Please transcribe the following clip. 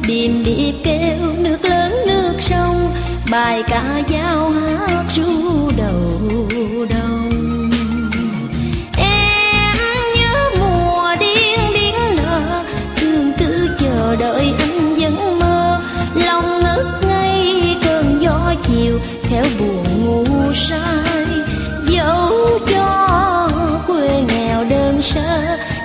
điềm điệp kêu nước lớn nước sông, bài ca dao hát ru đầu đông. Em nhớ mùa điên điển nở, thương cứ chờ đợi anh vẫn mơ, lòng ngất ngây cơn gió chiều theo buồn ngủ say, dẫu cho quê nghèo đơn sơ